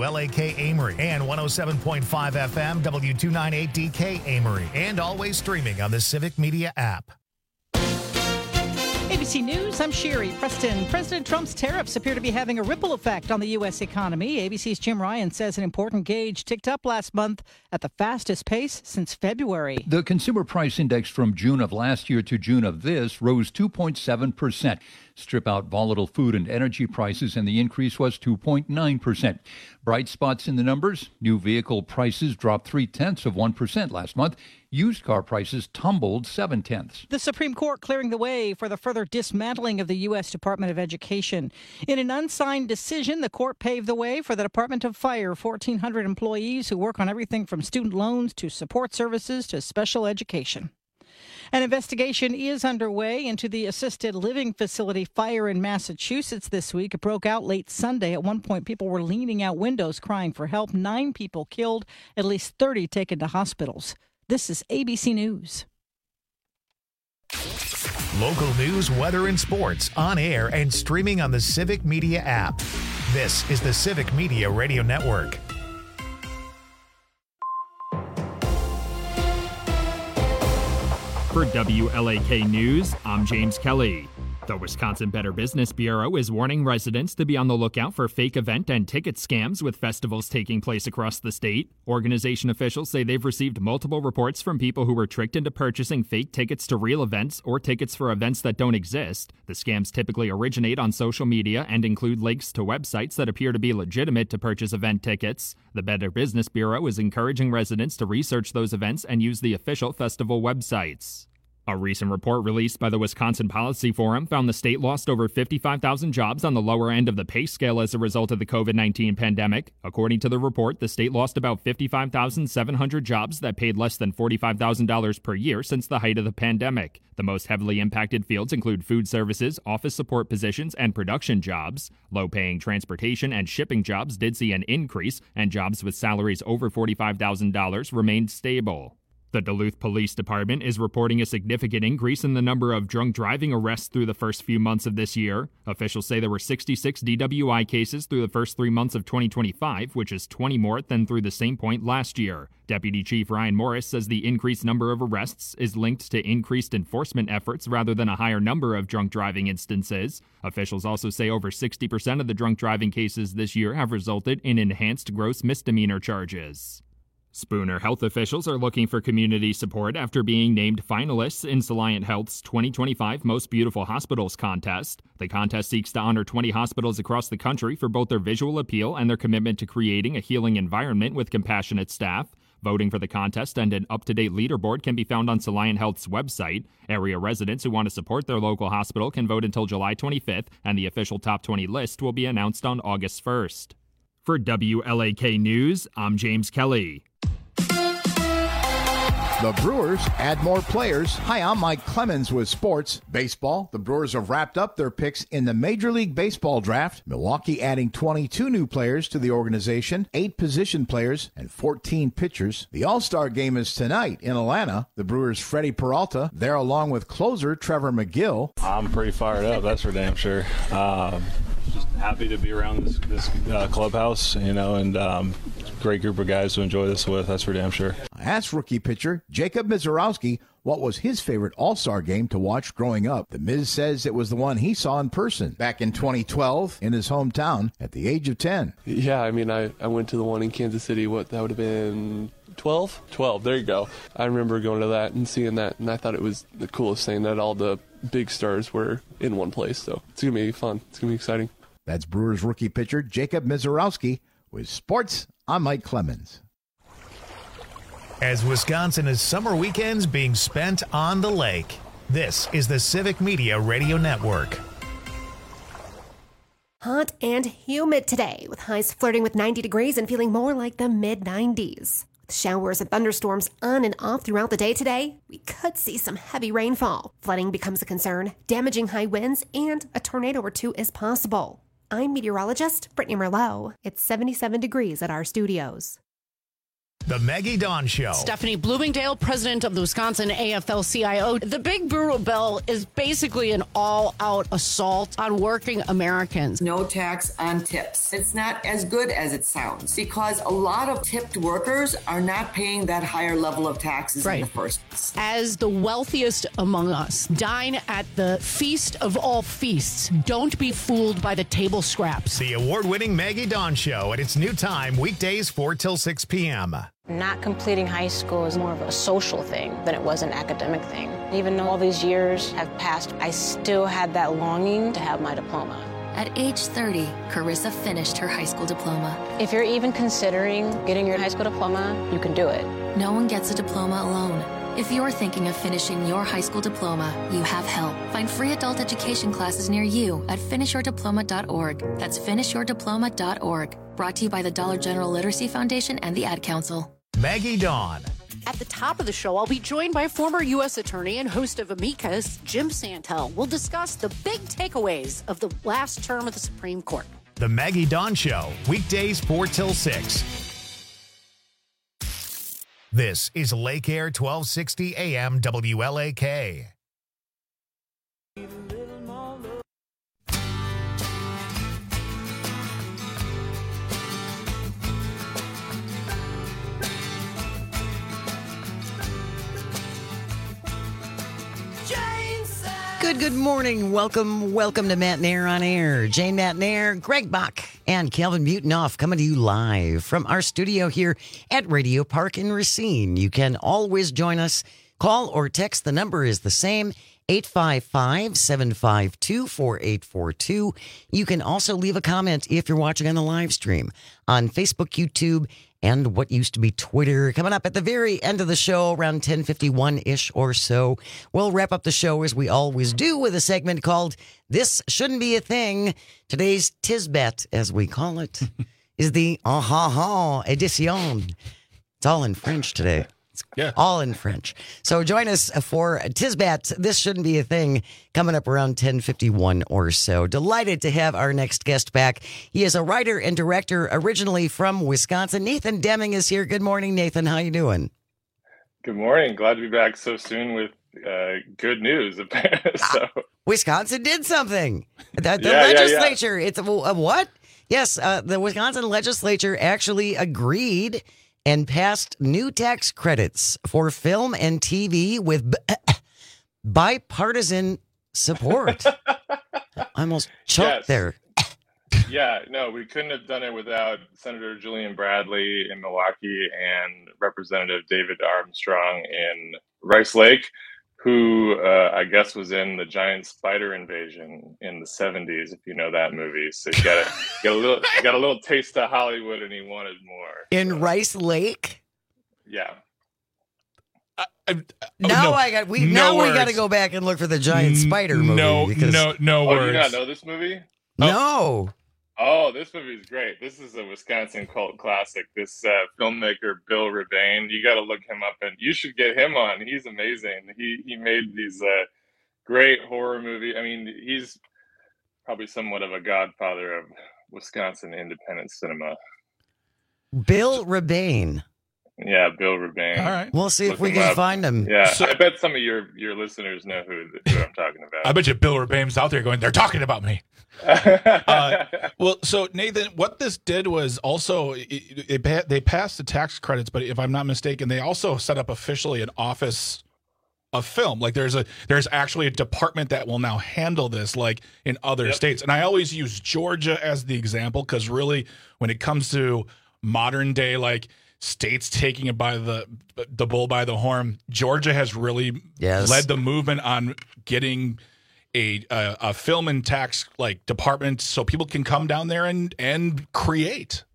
WLAK Amory and 107.5 FM W298DK Amory, and always streaming on the Civic Media app. ABC News, I'm Sherry Preston. President Trump's tariffs appear to be having a ripple effect on the U.S. economy. ABC's Jim Ryan says an important gauge ticked up last month at the fastest pace since February. The consumer price index from June of last year to June of this rose 2.7%. Strip out volatile food and energy prices, and the increase was 2.9%. Bright spots in the numbers: new vehicle prices dropped 0.3% last month. Used car prices tumbled 0.7. The Supreme Court clearing the way for the further dismantling of the U.S. Department of Education. In an unsigned decision, the court paved the way for the department to fire 1,400 employees who work on everything from student loans to support services to special education. An investigation is underway into the assisted living facility fire in Massachusetts this week. It broke out late Sunday. At one point, people were leaning out windows crying for help. 9 people killed, at least 30 taken to hospitals. This is ABC News. Local news, weather, and sports on air and streaming on the Civic Media app. This is the Civic Media Radio Network. For WLAK News, I'm James Kelly. The Wisconsin Better Business Bureau is warning residents to be on the lookout for fake event and ticket scams with festivals taking place across the state. Organization officials say they've received multiple reports from people who were tricked into purchasing fake tickets to real events or tickets for events that don't exist. The scams typically originate on social media and include links to websites that appear to be legitimate to purchase event tickets. The Better Business Bureau is encouraging residents to research those events and use the official festival websites. A recent report released by the Wisconsin Policy Forum found the state lost over 55,000 jobs on the lower end of the pay scale as a result of the COVID-19 pandemic. According to the report, the state lost about 55,700 jobs that paid less than $45,000 per year since the height of the pandemic. The most heavily impacted fields include food services, office support positions, and production jobs. Low-paying transportation and shipping jobs did see an increase, and jobs with salaries over $45,000 remained stable. The Duluth Police Department is reporting a significant increase in the number of drunk driving arrests through the first few months of this year. Officials say there were 66 DWI cases through the first 3 months of 2025, which is 20 more than through the same point last year. Deputy Chief Ryan Morris says the increased number of arrests is linked to increased enforcement efforts rather than a higher number of drunk driving instances. Officials also say over 60% of the drunk driving cases this year have resulted in enhanced gross misdemeanor charges. Spooner Health officials are looking for community support after being named finalists in Soliant Health's 2025 Most Beautiful Hospitals contest. The contest seeks to honor 20 hospitals across the country for both their visual appeal and their commitment to creating a healing environment with compassionate staff. Voting for the contest and an up-to-date leaderboard can be found on Soliant Health's website. Area residents who want to support their local hospital can vote until July 25th, and the official top 20 list will be announced on August 1st. For WLAK News, I'm James Kelly. The Brewers add more players. Hi, I'm Mike Clemens with sports. Baseball, the Brewers have wrapped up their picks in the Major League Baseball draft. Milwaukee adding 22 new players to the organization, 8 position players, and 14 pitchers. The All-Star game is tonight in Atlanta. The Brewers' Freddie Peralta there along with closer Trevor McGill. I'm pretty fired up, that's for damn sure. Just happy to be around this clubhouse, and great group of guys to enjoy this with, that's for damn sure. I asked rookie pitcher Jacob Mizorowski what was his favorite All-Star game to watch growing up. The Miz says it was the one he saw in person back in 2012 in his hometown at the age of 10. Yeah, I mean, I went to the one in Kansas City, that would have been 12, there you go. I remember going to that and seeing that, and I thought it was the coolest thing that all the big stars were in one place, so it's going to be fun. It's going to be exciting. That's Brewers rookie pitcher Jacob Mizorowski with sports. I'm Mike Clemens. As Wisconsin is summer weekends being spent on the lake, this is the Civic Media Radio Network. Hot and humid today, with highs flirting with 90 degrees and feeling more like the mid-90s. With showers and thunderstorms on and off throughout the day today, we could see some heavy rainfall. Flooding becomes a concern, damaging high winds, and a tornado or two is possible. I'm meteorologist Brittany Merlot. It's 77 degrees at our studios. The Maggie Dawn Show. Stephanie Bloomingdale, president of the Wisconsin AFL-CIO. The Big Brutal Bill is basically an all-out assault on working Americans. No tax on tips. It's not as good as it sounds because a lot of tipped workers are not paying that higher level of taxes in the first place. As the wealthiest among us, dine at the feast of all feasts. Don't be fooled by the table scraps. The award-winning Maggie Dawn Show at its new time, weekdays 4 till 6 p.m. Not completing high school is more of a social thing than it was an academic thing. Even though all these years have passed, I still had that longing to have my diploma. At age 30, Carissa finished her high school diploma. If you're even considering getting your high school diploma, you can do it. No one gets a diploma alone. If you're thinking of finishing your high school diploma, you have help. Find free adult education classes near you at finishyourdiploma.org. That's finishyourdiploma.org. Brought to you by the Dollar General Literacy Foundation and the Ad Council. Maggie Dawn. At the top of the show, I'll be joined by former U.S. Attorney and host of Amicus, Jim Santel. We'll discuss the big takeaways of the last term of the Supreme Court. The Maggie Dawn Show, weekdays 4 till 6. This is Lake Air 1260 AM WLAK. Good morning. Welcome to Matt Nair on Air. Jane Matt Nair, Greg Bach, and Calvin Butenoff coming to you live from our studio here at Radio Park in Racine. You can always join us. Call or text. The number is the same, 855-752-4842. You can also leave a comment if you're watching on the live stream on Facebook, YouTube, and what used to be Twitter. Coming up at the very end of the show, around 10:51-ish or so, we'll wrap up the show as we always do with a segment called This Shouldn't Be a Thing. Today's Tisbet, as we call it, is the edition. It's all in French today. It's all in French. So join us for Tisbet. This Shouldn't Be a Thing, coming up around 10:51 or so. Delighted to have our next guest back. He is a writer and director originally from Wisconsin. Nathan Deming is here. Good morning, Nathan. How you doing? Good morning. Glad to be back so soon with good news. Wisconsin did something. The legislature. It's a what? Yes, the Wisconsin legislature actually agreed and passed new tax credits for film and TV with bipartisan support. I almost choked there. Yeah, no, we couldn't have done it without Senator Julian Bradley in Milwaukee and Representative David Armstrong in Rice Lake, who I guess was in the giant spider invasion in the 70s, if you know that movie. So you got a little taste of Hollywood, and he wanted more. In Rice Lake? Yeah. We got to go back and look for the giant spider movie. No words. Do you not know this movie? No. Oh, this movie is great. This is a Wisconsin cult classic. This filmmaker, Bill Rebane, you got to look him up, and you should get him on. He's amazing. He made these great horror movies. I mean, he's probably somewhat of a godfather of Wisconsin independent cinema. Bill Rebane. Yeah, Bill Rebane. All right. We'll see if we can find him. Yeah, so, I bet some of your listeners know who I'm talking about. I bet you Bill Rebane's out there going, they're talking about me. Well, so Nathan, what this did was also they passed the tax credits, but if I'm not mistaken, they also set up officially an office of film. Like there's actually a department that will now handle this, like in other states. And I always use Georgia as the example because really, when it comes to modern day, like states taking it by the bull by the horn, Georgia has really led the movement on getting a film and tax like department so people can come down there and create.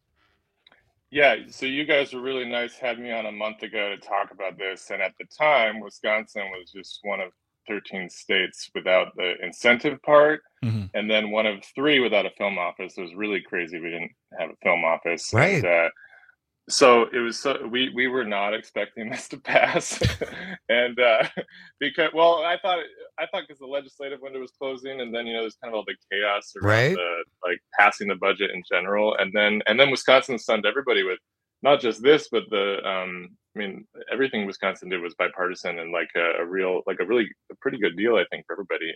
Yeah, so you guys were really nice, had me on a month ago to talk about this, and at the time Wisconsin was just one of 13 states without the incentive part, and then one of 3 without a film office. It was really crazy we didn't have a film office. Right. And, so it was we were not expecting this to pass, and because I thought because the legislative window was closing, and then there's kind of all the chaos around the, like passing the budget in general, and then Wisconsin stunned everybody with not just this, but I mean, everything Wisconsin did was bipartisan and like a pretty good deal, I think, for everybody.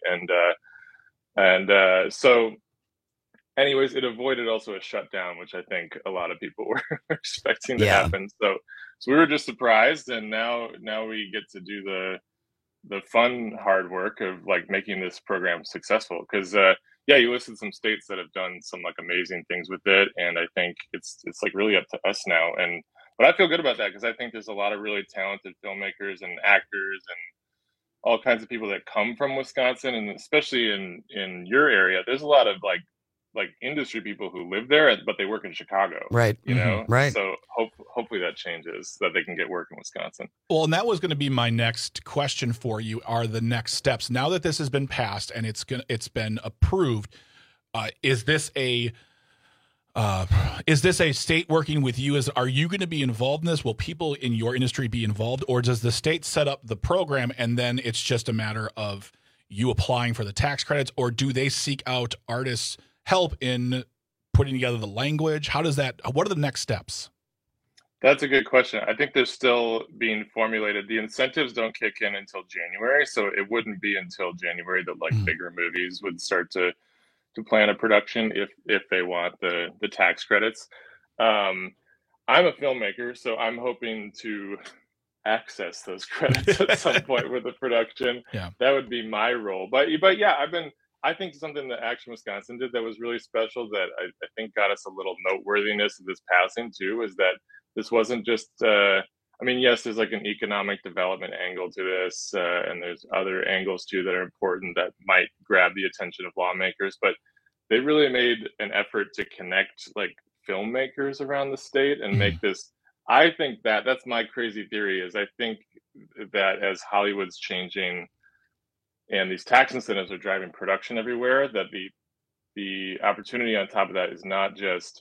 So anyways, it avoided also a shutdown, which I think a lot of people were expecting to happen. So we were just surprised, and now we get to do the fun, hard work of like making this program successful. Because you listed some states that have done some like amazing things with it, and I think it's like really up to us now. But I feel good about that because I think there's a lot of really talented filmmakers and actors and all kinds of people that come from Wisconsin, and especially in your area, there's a lot of like industry people who live there, but they work in Chicago. Right. You know? Right. So hopefully that changes so that they can get work in Wisconsin. Well, and that was going to be my next question for you, are the next steps. Now that this has been passed and it's been approved, is this a state working with you? Are you going to be involved in this? Will people in your industry be involved, or does the state set up the program and then it's just a matter of you applying for the tax credits, or do they seek out artists' help in putting together the language? What are the next steps? That's a good question. I think they're still being formulated. The incentives don't kick in until January, so it wouldn't be until January that like bigger movies would start to plan a production if they want the tax credits. I'm a filmmaker, so I'm hoping to access those credits at some point with the production. Yeah. That would be my role. But yeah, I think something that Action Wisconsin did that was really special that I think got us a little noteworthiness of this passing too, is that this wasn't just, yes, there's like an economic development angle to this, and there's other angles too that are important that might grab the attention of lawmakers, but they really made an effort to connect like filmmakers around the state and make this, I think that's my crazy theory, is I think that as Hollywood's changing and these tax incentives are driving production everywhere, that the opportunity on top of that is not just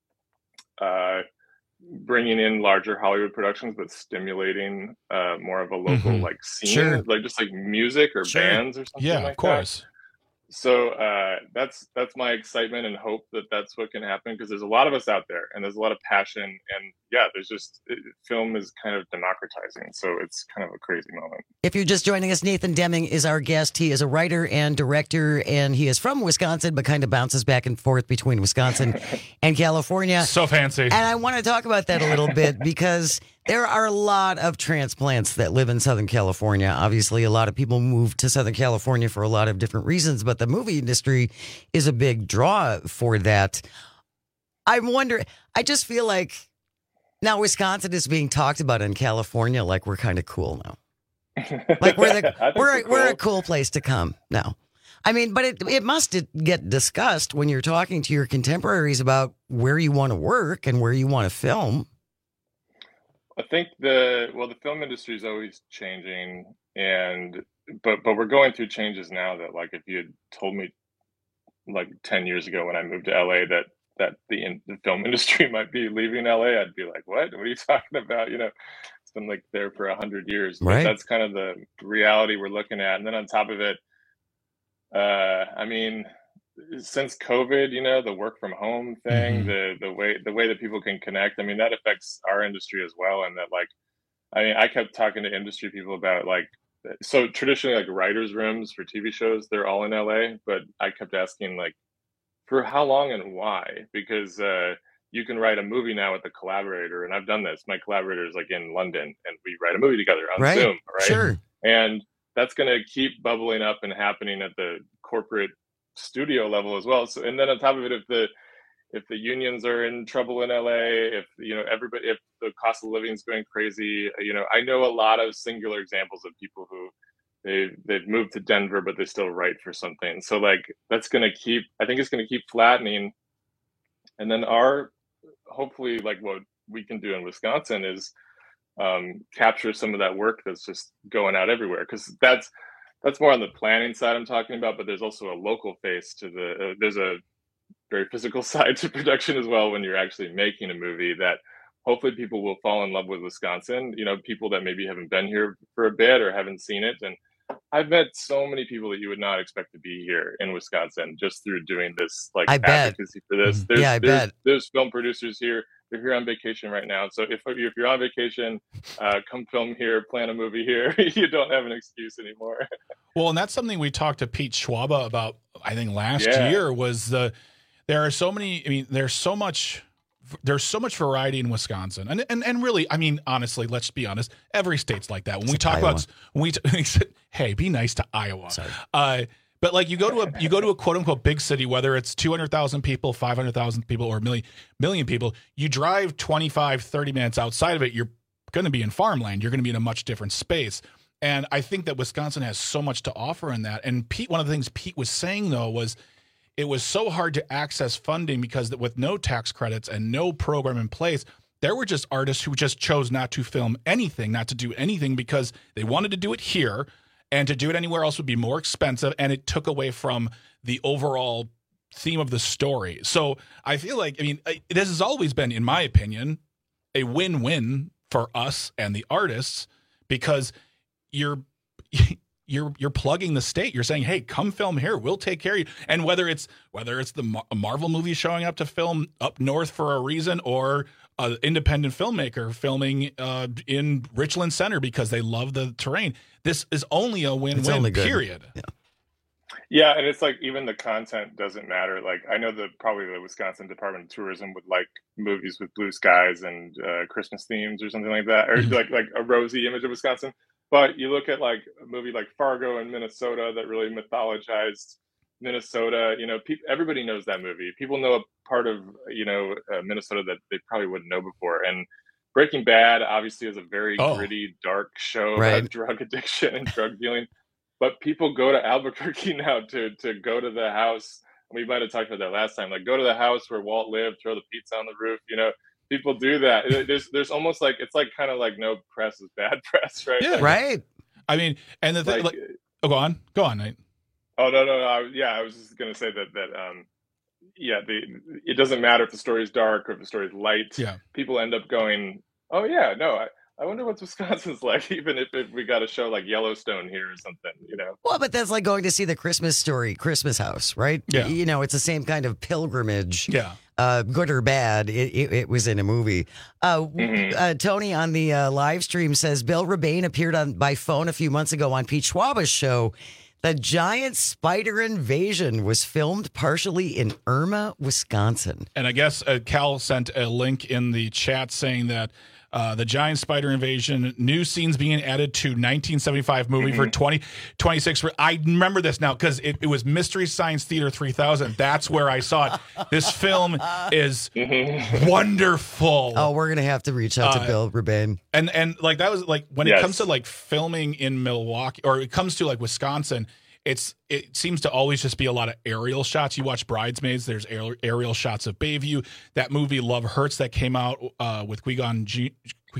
bringing in larger Hollywood productions, but stimulating more of a local like scene, like just like music or bands or something like that. Of course. So that's my excitement and hope that that's what can happen, because there's a lot of us out there and there's a lot of passion, and there's just film is kind of democratizing, so it's kind of a crazy moment. If you're just joining us, Nathan Deming is our guest. He is a writer and director, and he is from Wisconsin, but kind of bounces back and forth between Wisconsin and California. So fancy. And I want to talk about that a little bit because there are a lot of transplants that live in Southern California. Obviously, a lot of people move to Southern California for a lot of different reasons, but the movie industry is a big draw for that. I wonder, I just feel like now Wisconsin is being talked about in California like we're kind of cool now. Like we're a cool place to come now. I mean, but it must get discussed when you're talking to your contemporaries about where you want to work and where you want to film. I think the film industry is always changing, but we're going through changes now that, like, if you had told me like 10 years ago when I moved to LA that the film industry might be leaving LA, I'd be like, what are you talking about? You know, it's been like there for 100 years. But right. That's kind of the reality we're looking at. And then on top of it, since COVID, you know, the work from home thing, the way that people can connect, I mean, that affects our industry as well. And that, like, I mean, I kept talking to industry people about, like, so traditionally, like, writers' rooms for TV shows, they're all in LA, but I kept asking, like, for how long and why? Because you can write a movie now with a collaborator, and I've done this. My collaborator is like in London, and we write a movie together on Zoom, right? Sure. And that's going to keep bubbling up and happening at the corporate studio level as well. So, and then on top of it, if the unions are in trouble in LA, if, you know, everybody, if the cost of living is going crazy, you know, I know a lot of singular examples of people who they've moved to Denver, but they still write for something. So, like, that's going to keep, I think it's going to keep flattening. And then hopefully, like, what we can do in Wisconsin is capture some of that work that's just going out everywhere. Because that's more on the planning side I'm talking about, but there's also a local face to there's a very physical side to production as well when you're actually making a movie, that hopefully people will fall in love with Wisconsin, you know, people that maybe haven't been here for a bit or haven't seen it. And I've met so many people that you would not expect to be here in Wisconsin just through doing this, like, advocacy for this. There's film producers here. you're on vacation right now. So if you're on vacation, come film here, plan a movie here. You don't have an excuse anymore. Well, and that's something we talked to Pete Schwaba about, I think last year, was there are so many, I mean, there's so much variety in Wisconsin. And really, I mean, honestly, let's be honest, every state's like that. When we talk about, hey, be nice to Iowa. Sorry. But like you go to a quote unquote big city, whether it's 200,000 people, 500,000 people, or a million people, you drive 25, 30 minutes outside of it, you're going to be in farmland. You're going to be in a much different space. And I think that Wisconsin has so much to offer in that. And Pete, one of the things Pete was saying though was it was so hard to access funding because with no tax credits and no program in place, there were just artists who just chose not to film anything, not to do anything because they wanted to do it here. And to do it anywhere else would be more expensive, and it took away from the overall theme of the story. So I feel like, I mean, this has always been, in my opinion, a win-win for us and the artists because you're plugging the state. You're saying, hey, come film here. We'll take care of you. And whether it's the Marvel movie showing up to film up north for a reason or an independent filmmaker filming in Richland Center because they love the terrain. This is only a win-win, period. Yeah, and it's like even the content doesn't matter. Like I know that probably the Wisconsin Department of Tourism would like movies with blue skies and Christmas themes or something like that, or like a rosy image of Wisconsin. But you look at like a movie like Fargo in Minnesota that really mythologized Minnesota. You know, everybody knows that movie. People know a part of Minnesota that they probably wouldn't know before. And Breaking Bad obviously is a very gritty, dark show about drug addiction and drug dealing. But people go to Albuquerque now to go to the house. We might have talked about that last time. Like go to the house where Walt lived, throw the pizza on the roof. You know, people do that. There's almost like it's like kind of like no press is bad press, right? Yeah, right. I mean, and the thing, go on, Nate. Oh no, I was just gonna say that it doesn't matter if the story is dark or if the story is light. Yeah, people end up going, oh yeah, no, I wonder what Wisconsin's like, even if we got a show like Yellowstone here or something, you know. Well, but that's like going to see the Christmas Story Christmas house, right? Yeah. You know, it's the same kind of pilgrimage. Yeah. Good or bad, it was in a movie. Tony on the live stream says Bill Rebane appeared by phone a few months ago on Pete Schwaba's show. The giant spider invasion was filmed partially in Irma, Wisconsin. And I guess Cal sent a link in the chat saying that the giant spider invasion, new scenes being added to 1975 movie for 2026. I remember this now because it was Mystery Science Theater 3000. That's where I saw it. This film is wonderful. Oh, we're going to have to reach out to Bill Rebane. And like that was like when it comes to like filming in Milwaukee or it comes to like Wisconsin, it seems to always just be a lot of aerial shots. You watch Bridesmaids, there's aerial shots of Bayview. That movie Love Hurts that came out with Qui-Gon Jinn,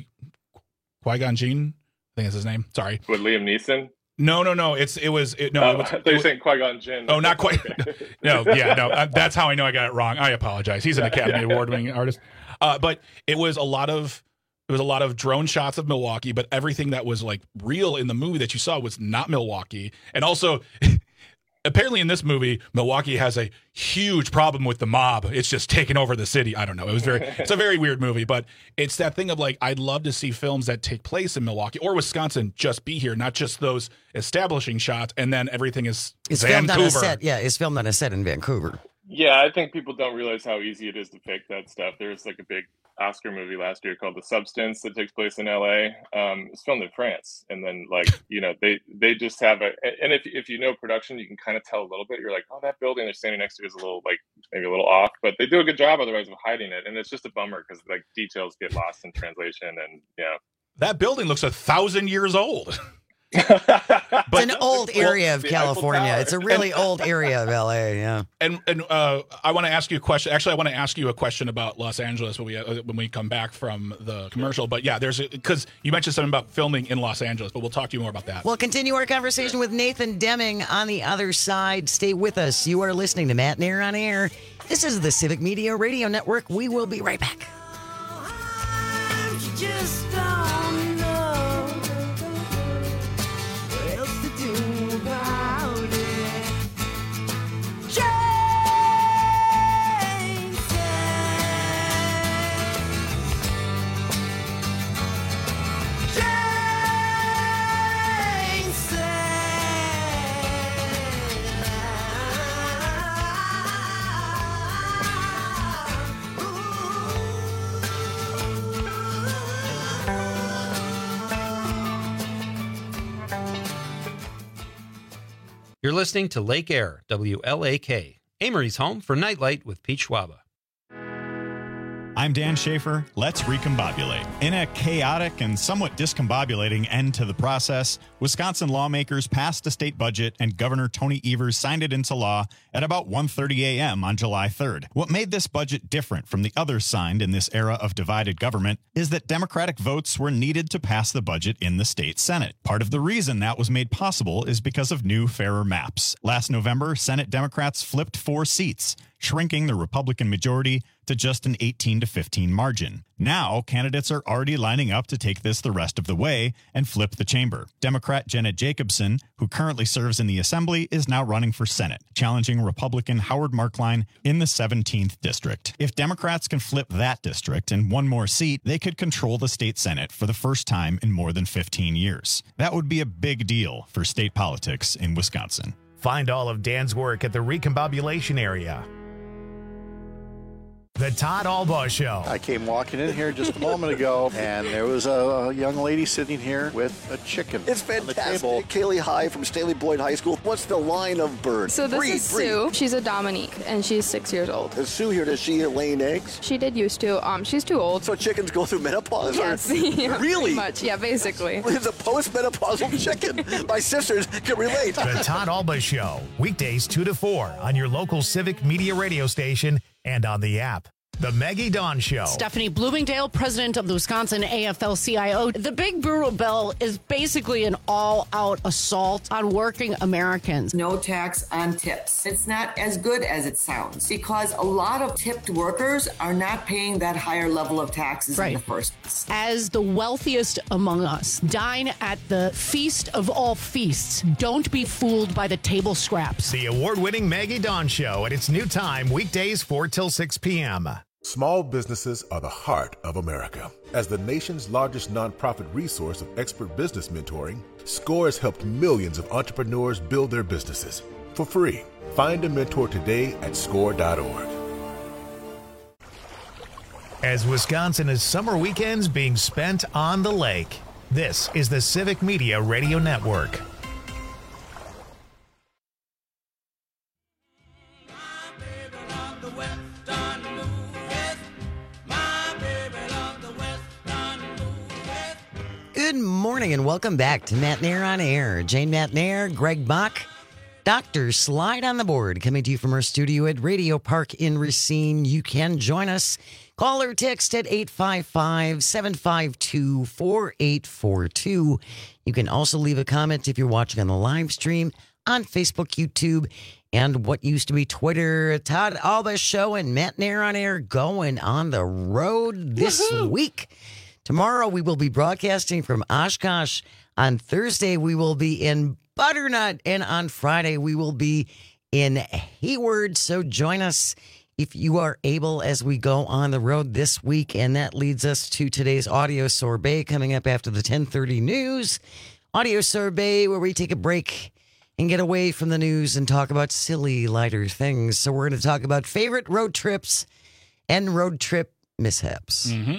I think that's his name. Sorry. With Liam Neeson? No. I thought you were saying Qui-Gon Jinn. Oh, not quite. No. That's how I know I got it wrong. I apologize. He's an Academy Award-winning artist. But it was a lot of drone shots of Milwaukee, but everything that was like real in the movie that you saw was not Milwaukee. And also, apparently in this movie, Milwaukee has a huge problem with the mob. It's just taken over the city. I don't know. It's a very weird movie, but it's that thing of like, I'd love to see films that take place in Milwaukee or Wisconsin just be here, not just those establishing shots. And then everything is Vancouver. Filmed on a set. Yeah, it's filmed on a set in Vancouver. Yeah, I think people don't realize how easy it is to fake that stuff. There's like a big Oscar movie last year called The Substance that takes place in LA. It's filmed in France, and then like they just have and if you know production, you can kind of tell a little bit. You're like, oh, that building they're standing next to is a little like maybe a little off, but they do a good job otherwise of hiding it, and it's just a bummer because like details get lost in translation, and that building looks 1,000 years old. It's an old area of California. It's a really old area of LA. Yeah. And I want to ask you a question. Actually, I want to ask you a question about Los Angeles when we come back from the commercial. But yeah, because you mentioned something about filming in Los Angeles, but we'll talk to you more about that. We'll continue our conversation with Nathan Deming on the other side. Stay with us. You are listening to Matt Nair on Air. This is the Civic Media Radio Network. We will be right back. Just don't know what else to do about it. Jason. You're listening to Lake Air, WLAK, Amory's home for Nightlight with Pete Schwaba. I'm Dan Schaefer. Let's recombobulate. In a chaotic and somewhat discombobulating end to the process, Wisconsin lawmakers passed a state budget and Governor Tony Evers signed it into law at about 1:30 a.m. on July 3rd. What made this budget different from the others signed in this era of divided government is that Democratic votes were needed to pass the budget in the state Senate. Part of the reason that was made possible is because of new, fairer maps. Last November, Senate Democrats flipped 4 seats, shrinking the Republican majority to just an 18-15 margin. Now, candidates are already lining up to take this the rest of the way and flip the chamber. Democrat Jenna Jacobson, who currently serves in the Assembly, is now running for Senate, challenging Republican Howard Markline in the 17th district. If Democrats can flip that district and one more seat, they could control the state Senate for the first time in more than 15 years. That would be a big deal for state politics in Wisconsin. Find all of Dan's work at the Recombobulation area. The Todd Albaugh Show. I came walking in here just a moment ago, and there was a young lady sitting here with a chicken. It's fantastic. Kaylee High from Staley Boyd High School. What's the line of bird? So this is Sue. She's a Dominique, and she's 6 years old. Is Sue here? Does she laying eggs? She did used to. She's too old. So chickens go through menopause? Yes. Or? Yeah, really? Pretty much. Yeah, basically. It's a post-menopausal chicken. My sisters can relate. The Todd Albaugh Show. Weekdays 2 to 4 on your local Civic Media radio station and on the app. The Maggie Dawn Show. Stephanie Bloomingdale, president of the Wisconsin AFL-CIO. The Big Brutal Bill is basically an all-out assault on working Americans. No tax on tips. It's not as good as it sounds because a lot of tipped workers are not paying that higher level of taxes in the first place. As the wealthiest among us, dine at the feast of all feasts. Don't be fooled by the table scraps. The award-winning Maggie Dawn Show at its new time, weekdays 4 till 6 p.m. Small businesses are the heart of America. As the nation's largest nonprofit resource of expert business mentoring, SCORE has helped millions of entrepreneurs build their businesses for free. Find a mentor today at score.org. As Wisconsin is summer weekends being spent on the lake, this is the Civic Media Radio Network. Good morning and welcome back to Matt Nair on Air. Jane Matt Nair, Greg Bach, Dr. Slide on the board, coming to you from our studio at Radio Park in Racine. You can join us. Call or text at 855-752-4842. You can also leave a comment if you're watching on the live stream on Facebook, YouTube, and what used to be Twitter. Todd Albaugh Show and Matt Nair on Air going on the road this week. Tomorrow we will be broadcasting from Oshkosh. On Thursday we will be in Butternut. And on Friday we will be in Hayward. So join us if you are able as we go on the road this week. And that leads us to today's audio sorbet coming up after the 10:30 news. Audio sorbet where we take a break and get away from the news and talk about silly, lighter things. So we're going to talk about favorite road trips and road trip mishaps. Mm-hmm.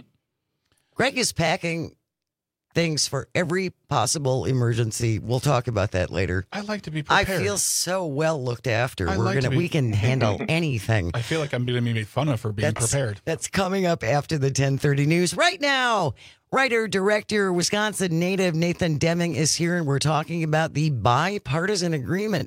Greg is packing things for every possible emergency. We'll talk about that later. I like to be prepared. I feel so well looked after. We We can handle anything. I feel like I'm going to be made fun of for being prepared. That's coming up after the 10:30 news. Right now, writer, director, Wisconsin native Nathan Deming is here, and we're talking about the bipartisan agreement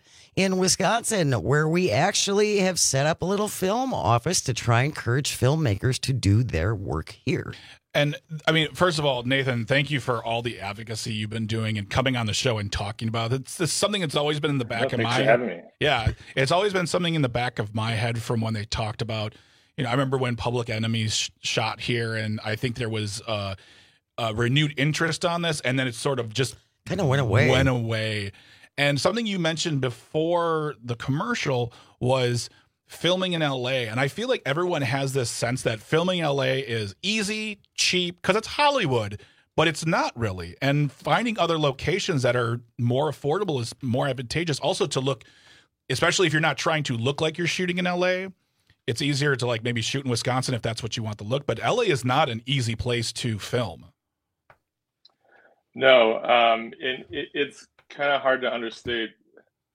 in Wisconsin, where we actually have set up a little film office to try and encourage filmmakers to do their work here. And I mean, first of all, Nathan, thank you for all the advocacy you've been doing and coming on the show and talking about it. It's something that's always been in the back of my head. Yeah, it's always been something in the back of my head from when they talked about, I remember when Public Enemies shot here, and I think there was a renewed interest on this, and then it sort of just kind of went away. And something you mentioned before the commercial was filming in LA. And I feel like everyone has this sense that filming in LA is easy, cheap, because it's Hollywood, but it's not really. And finding other locations that are more affordable is more advantageous. Also to look, especially if you're not trying to look like you're shooting in LA, it's easier to like maybe shoot in Wisconsin if that's what you want to look. But LA is not an easy place to film. No, it's kind of hard to understate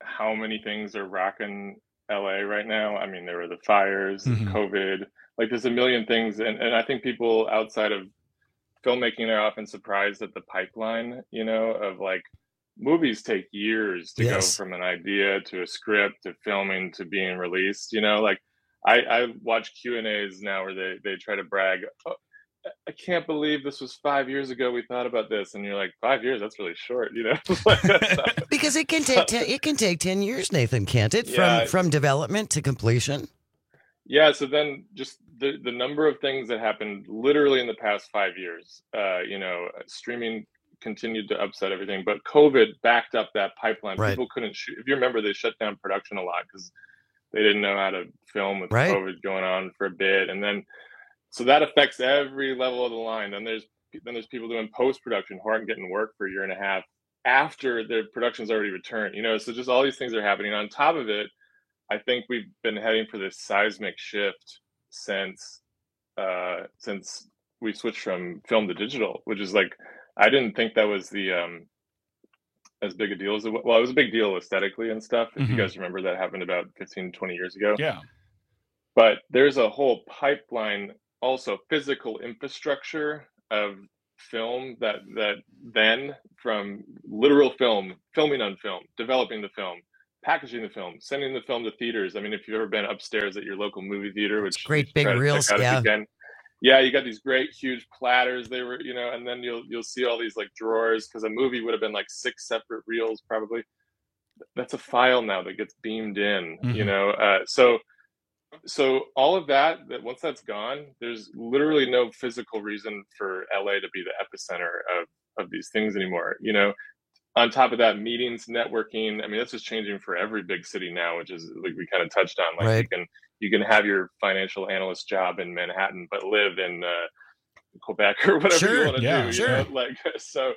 how many things are rocking LA right now. I mean, there were the fires, COVID, like there's a million things. And I think people outside of filmmaking are often surprised at the pipeline, you know, of like movies take years to go from an idea to a script to filming to being released, you know, like I watch Q&As now where they try to brag, oh, I can't believe this was 5 years ago we thought about this, and you're like, 5 years, that's really short, you know. Because it can take 10 years, Nathan, can't it? From development to completion. Yeah, so then just the number of things that happened literally in the past 5 years, you know, streaming continued to upset everything, but COVID backed up that pipeline. Right. People couldn't shoot. If you remember, they shut down production a lot because they didn't know how to film with COVID going on for a bit. And then, so that affects every level of the line. Then there's people doing post-production who aren't getting work for a year and a half after their production's already returned, you know, so just all these things are happening. On top of it, I think we've been heading for this seismic shift since we switched from film to digital, which is like, I didn't think that was the as big a deal as it was. Well, it was a big deal aesthetically and stuff. If you guys remember, that happened about 15, 20 years ago. Yeah. But there's a whole pipeline, also physical infrastructure of film that then from literal film, filming on film, developing the film, packaging the film, sending the film to theaters. I mean, if you've ever been upstairs at your local movie theater, which great big reels, yeah, you got these great huge platters. They were, you know, and then you'll see all these like drawers, because a movie would have been like 6 separate reels probably. That's a file now that gets beamed in, you know. So all of that once that's gone, there's literally no physical reason for LA to be the epicenter of these things anymore, you know. On top of that, meetings, networking, I mean, this is changing for every big city now, which is like we kind of touched on. Like you can have your financial analyst job in Manhattan, but live in Quebec or whatever you want to do. Sure. You know? Like, so,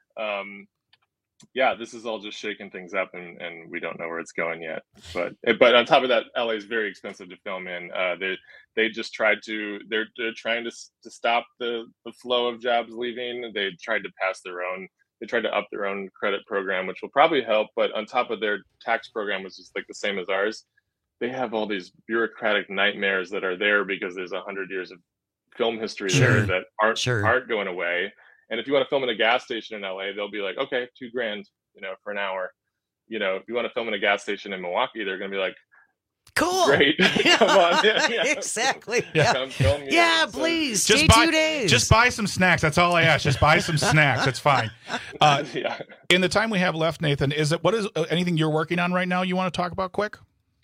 yeah, this is all just shaking things up, and we don't know where it's going yet. But on top of that, LA is very expensive to film in. They just tried to, they're trying to stop the flow of jobs leaving. They tried to pass their own. They tried to up their own credit program, which will probably help. But on top of their tax program, which is like the same as ours, they have all these bureaucratic nightmares that are there because there's 100 years of film history there that aren't going away. And if you want to film in a gas station in LA, they'll be like, okay, $2,000, you know, for an hour. You know, if you want to film in a gas station in Milwaukee, they're going to be like, cool, great, come on, exactly, come film me. Please, just stay buy 2 days. Just buy some snacks. That's all I ask. Just buy some snacks. That's fine. In the time we have left, Nathan, what is anything you're working on right now you want to talk about quick?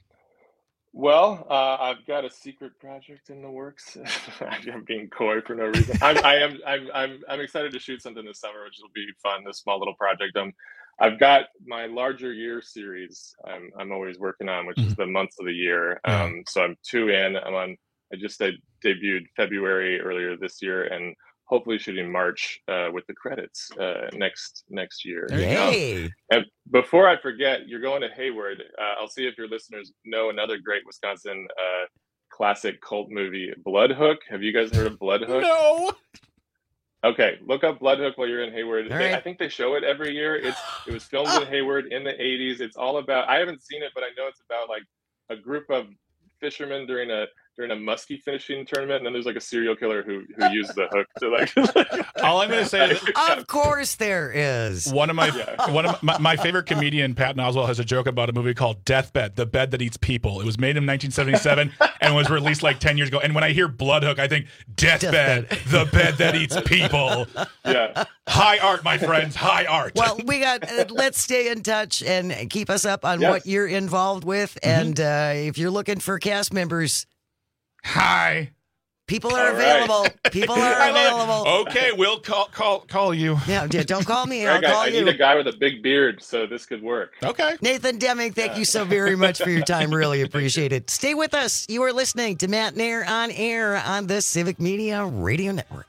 Well, I've got a secret project in the works. I'm being coy for no reason. I'm excited to shoot something this summer, which will be fun. This small little project. I've got my larger year series. I'm always working on, which is the months of the year. So I'm 2 in. I just debuted February earlier this year, and hopefully shooting March with the credits next year. Yay! And before I forget, you're going to Hayward. I'll see if your listeners know another great Wisconsin classic cult movie, Bloodhook. Have you guys heard of Bloodhook? No. Okay, look up Bloodhook while you're in Hayward. Right. I think they show it every year. It was filmed in Hayward in the 80s. It's all about, I haven't seen it, but I know it's about like a group of fishermen during a muskie fishing tournament, and then there's like a serial killer who used the hook to like. All I'm going to say is, of course there is. One of my favorite comedian, Patton Oswalt, has a joke about a movie called Deathbed, the bed that eats people. It was made in 1977 and was released like 10 years ago. And when I hear Bloodhook, I think Deathbed, the bed that eats people. Yeah. High art, my friends, high art. Well, we got. Let's stay in touch and keep us up on what you're involved with. And if you're looking for cast members. Hi. People are available. People are available. Okay, we'll call you. Yeah, don't call me. I'll call you. I need a guy with a big beard, so this could work. Okay. Nathan Deming, thank you so very much for your time. Really appreciate it. Stay with us. You are listening to Matt Nair on air on the Civic Media Radio Network.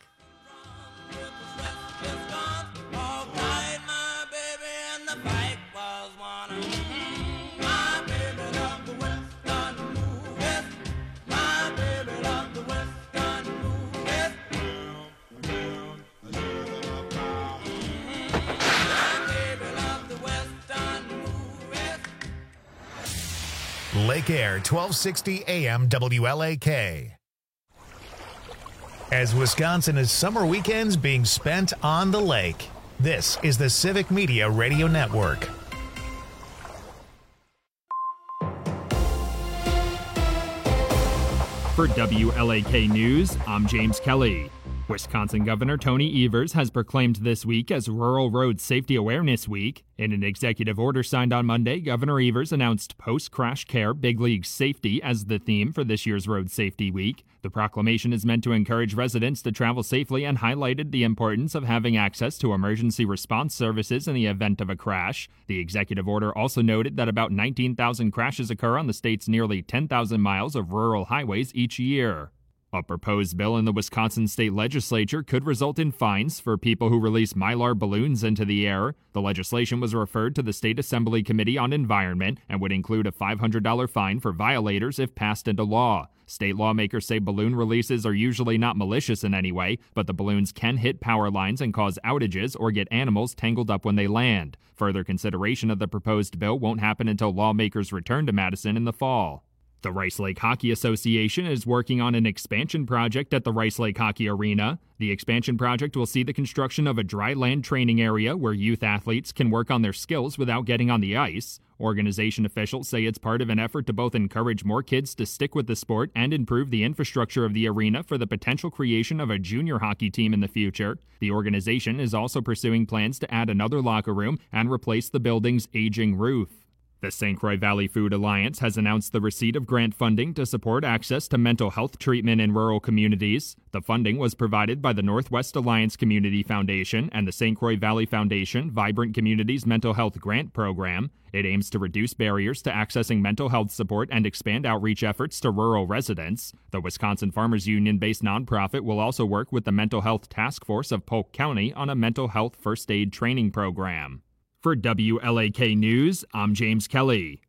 Lake Air, 1260 AM WLAK. As Wisconsin is summer weekends being spent on the lake, this is the Civic Media Radio Network. For WLAK News, I'm James Kelly. Wisconsin Governor Tony Evers has proclaimed this week as Rural Road Safety Awareness Week. In an executive order signed on Monday, Governor Evers announced post-crash care big league safety as the theme for this year's Road Safety Week. The proclamation is meant to encourage residents to travel safely and highlighted the importance of having access to emergency response services in the event of a crash. The executive order also noted that about 19,000 crashes occur on the state's nearly 10,000 miles of rural highways each year. A proposed bill in the Wisconsin state legislature could result in fines for people who release Mylar balloons into the air. The legislation was referred to the State Assembly Committee on Environment and would include a $500 fine for violators if passed into law. State lawmakers say balloon releases are usually not malicious in any way, but the balloons can hit power lines and cause outages or get animals tangled up when they land. Further consideration of the proposed bill won't happen until lawmakers return to Madison in the fall. The Rice Lake Hockey Association is working on an expansion project at the Rice Lake Hockey Arena. The expansion project will see the construction of a dry land training area where youth athletes can work on their skills without getting on the ice. Organization officials say it's part of an effort to both encourage more kids to stick with the sport and improve the infrastructure of the arena for the potential creation of a junior hockey team in the future. The organization is also pursuing plans to add another locker room and replace the building's aging roof. The St. Croix Valley Food Alliance has announced the receipt of grant funding to support access to mental health treatment in rural communities. The funding was provided by the Northwest Alliance Community Foundation and the St. Croix Valley Foundation Vibrant Communities Mental Health Grant Program. It aims to reduce barriers to accessing mental health support and expand outreach efforts to rural residents. The Wisconsin Farmers Union-based nonprofit will also work with the Mental Health Task Force of Polk County on a mental health first aid training program. For WLAK News, I'm James Kelly.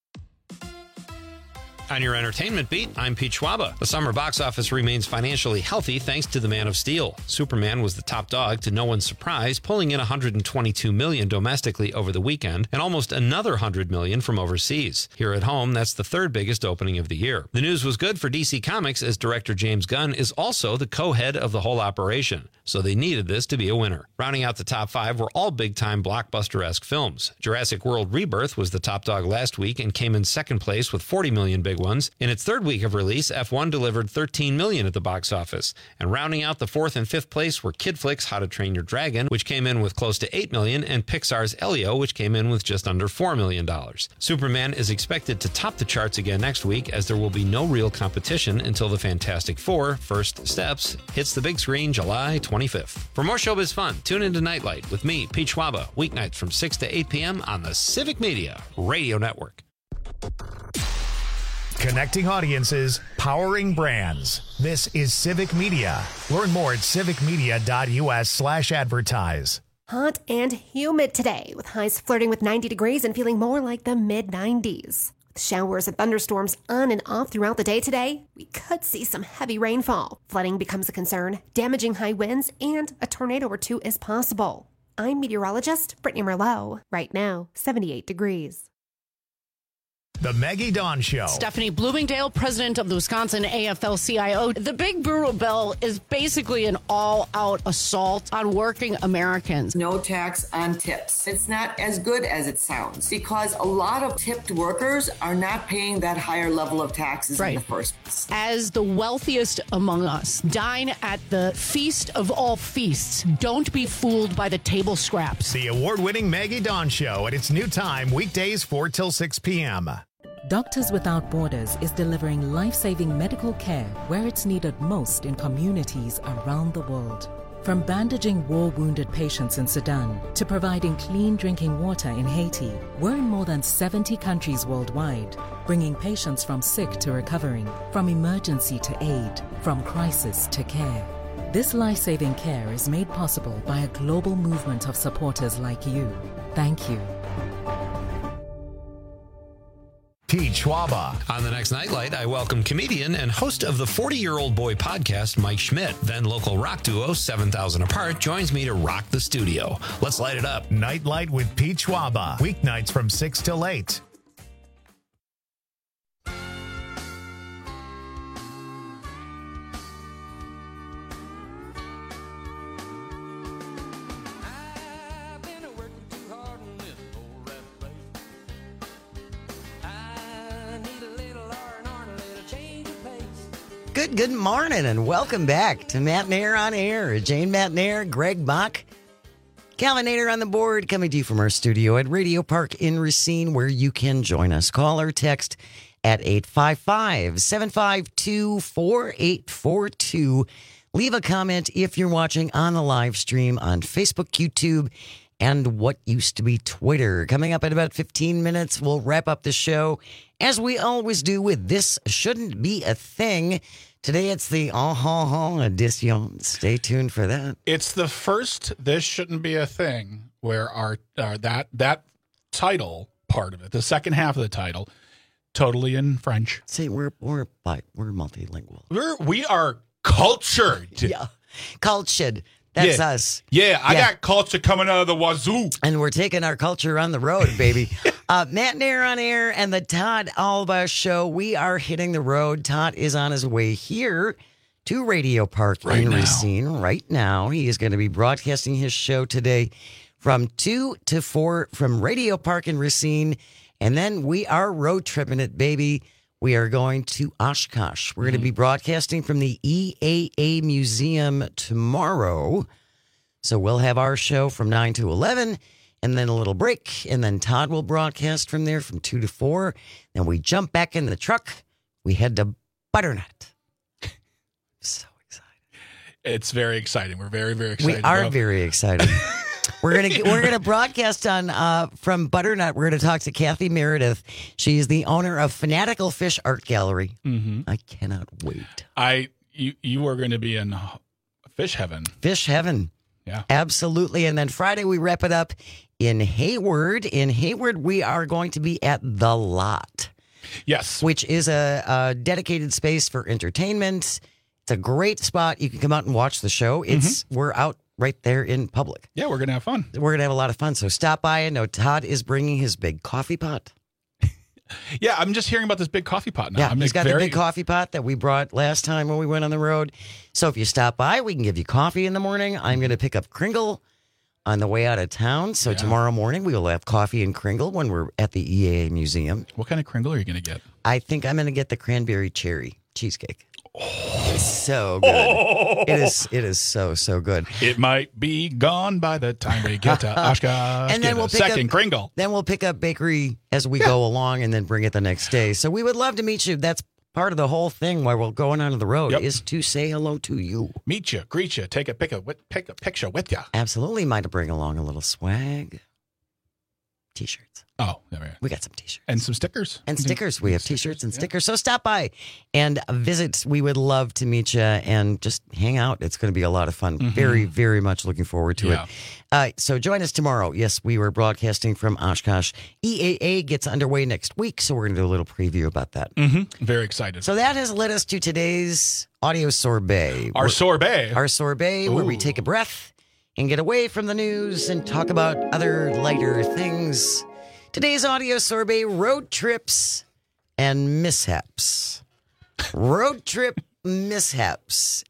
On your entertainment beat, I'm Pete Schwaba. The summer box office remains financially healthy thanks to The Man of Steel. Superman was the top dog to no one's surprise, pulling in $122 million domestically over the weekend and almost another $100 million from overseas. Here at home, that's the third biggest opening of the year. The news was good for DC Comics as director James Gunn is also the co-head of the whole operation, so they needed this to be a winner. Rounding out the top five were all big-time blockbuster-esque films. Jurassic World Rebirth was the top dog last week and came in second place with $40 million big ones. In its third week of release, F1 delivered $13 million at the box office. And rounding out the fourth and fifth place were Kid Flicks' How to Train Your Dragon, which came in with close to $8 million, and Pixar's Elio, which came in with just under $4 million. Superman is expected to top the charts again next week, as there will be no real competition until the Fantastic Four: First Steps hits the big screen July 25th. For more showbiz fun, tune into Nightlight with me, Pete Schwaba, weeknights from 6 to 8 p.m. on the Civic Media Radio Network. Connecting audiences, powering brands. This is Civic Media. Learn more at civicmedia.us/advertise. Hot and humid today, with highs flirting with 90 degrees and feeling more like the mid-90s. With showers and thunderstorms on and off throughout the day today, we could see some heavy rainfall. Flooding becomes a concern, damaging high winds, and a tornado or two is possible. I'm meteorologist Brittany Merlot. Right now, 78 degrees. The Maggie Dawn Show. Stephanie Bloomingdale, president of the Wisconsin AFL-CIO. The Big Brutal Bill is basically an all-out assault on working Americans. No tax on tips. It's not as good as it sounds because a lot of tipped workers are not paying that higher level of taxes in the first place. As the wealthiest among us, dine at the feast of all feasts. Don't be fooled by the table scraps. The award-winning Maggie Dawn Show at its new time, weekdays 4 till 6 p.m. Doctors Without Borders is delivering life-saving medical care where it's needed most in communities around the world. From bandaging war-wounded patients in Sudan to providing clean drinking water in Haiti, we're in more than 70 countries worldwide, bringing patients from sick to recovering, from emergency to aid, from crisis to care. This life-saving care is made possible by a global movement of supporters like you. Thank you. Pete Schwaba. On the next Nightlight, I welcome comedian and host of the 40-Year-Old Boy podcast, Mike Schmidt. Then local rock duo 7,000 Apart joins me to rock the studio. Let's light it up. Nightlight with Pete Schwaba. Weeknights from 6 till 8. Good morning, and welcome back to Matt Nair on Air. Jane Matt Nair, Greg Bach, Calvin Nader on the board, coming to you from our studio at Radio Park in Racine, where you can join us. Call or text at 855-752-4842. Leave a comment if you're watching on the live stream on Facebook, YouTube, and what used to be Twitter. Coming up in about 15 minutes, we'll wrap up the show, as we always do, with This Shouldn't Be a Thing. Today it's the edition. Stay tuned for that. It's the first This Shouldn't Be a Thing where our that title part of it, the second half of the title, totally in French. See, we're multilingual. We are cultured. Yeah, cultured. That's us. Yeah, I got culture coming out of the wazoo. And we're taking our culture on the road, baby. Matt Nair on Air and the Todd Alba Show. We are hitting the road. Todd is on his way here to Radio Park in Racine right now. He is going to be broadcasting his show today from 2 to 4 from Radio Park in Racine. And then we are road tripping it, baby. We are going to Oshkosh. We're going to be broadcasting from the EAA Museum tomorrow. So we'll have our show from 9 to 11, and then a little break. And then Todd will broadcast from there from 2 to 4. Then we jump back in the truck. We head to Butternut. So excited. It's very exciting. We're very, very excited. We are very excited. We're gonna broadcast on from Butternut. We're gonna talk to Kathy Meredith. She's the owner of Fanatical Fish Art Gallery. Mm-hmm. I cannot wait. You are going to be in fish heaven. Fish heaven. Yeah, absolutely. And then Friday we wrap it up in Hayward. In Hayward, we are going to be at The Lot. Yes, which is a dedicated space for entertainment. It's a great spot. You can come out and watch the show. We're out right there in public. Yeah, we're going to have fun. We're going to have a lot of fun. So stop by. I know Todd is bringing his big coffee pot. Yeah, I'm just hearing about this big coffee pot now. Yeah, he's got the big coffee pot that we brought last time when we went on the road. So if you stop by, we can give you coffee in the morning. I'm going to pick up Kringle on the way out of town. So tomorrow morning, we will have coffee and Kringle when we're at the EAA Museum. What kind of Kringle are you going to get? I think I'm going to get the cranberry cherry cheesecake. It's so good. It is so good. It might be gone by the time we get to Oshkosh. And then we'll pick second Kringle. Then we'll pick up bakery as we go along, and then bring it the next day. So we would love to meet you. That's part of the whole thing while we're going on the road is to say hello to you, meet you, greet you, pick a picture with you. Absolutely, might bring along a little swag. T-shirts. Oh, there we are. We got some T-shirts. And some stickers. And stickers. We have T-shirts and stickers. So stop by and visit. We would love to meet you and just hang out. It's going to be a lot of fun. Very, very much looking forward to it. So join us tomorrow. Yes, we were broadcasting from Oshkosh. EAA gets underway next week, so we're going to do a little preview about that. Very excited. So that has led us to today's audio sorbet. Our sorbet, where we take a breath and get away from the news and talk about other lighter things. Today's audio sorbet, road trips and mishaps. Road trip mishaps.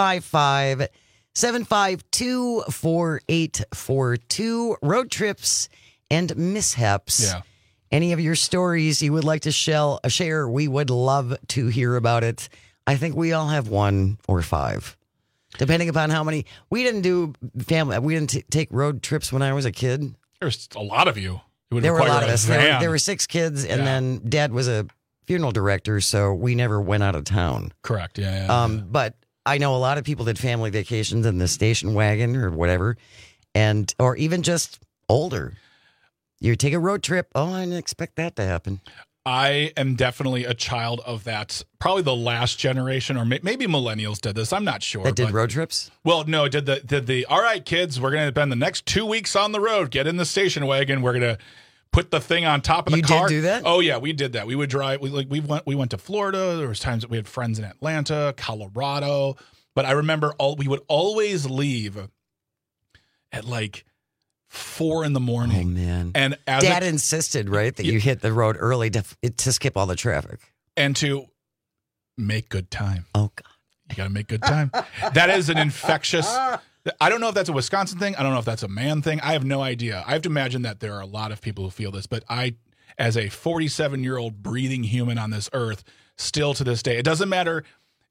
855-752-4842. Road trips and mishaps. Yeah. Any of your stories you would like to share, we would love to hear about it. I think we all have 1 or 5. Depending upon how many. We didn't do family. We didn't take road trips when I was a kid. There's a lot of you. There were a lot of us. There were 6 kids, and then Dad was a funeral director, so we never went out of town. Correct. Yeah. But I know a lot of people did family vacations in the station wagon or whatever, or even just older. You take a road trip. Oh, I didn't expect that to happen. I am definitely a child of that. Probably the last generation, or maybe millennials did this. I'm not sure. That did road trips? Well, no, did the all right, kids, we're going to spend the next 2 weeks on the road. Get in the station wagon. We're going to put the thing on top of the car. You did do that? Oh yeah, we did that. We would drive. We went to Florida. There was times that we had friends in Atlanta, Colorado. But I remember we would always leave at like 4 a.m. Oh man! And Dad insisted, right, that you hit the road early to skip all the traffic and to make good time. Oh God! You got to make good time. That is an infectious. I don't know if that's a Wisconsin thing. I don't know if that's a man thing. I have no idea. I have to imagine that there are a lot of people who feel this, but I, as a 47-year-old breathing human on this earth, still to this day, it doesn't matter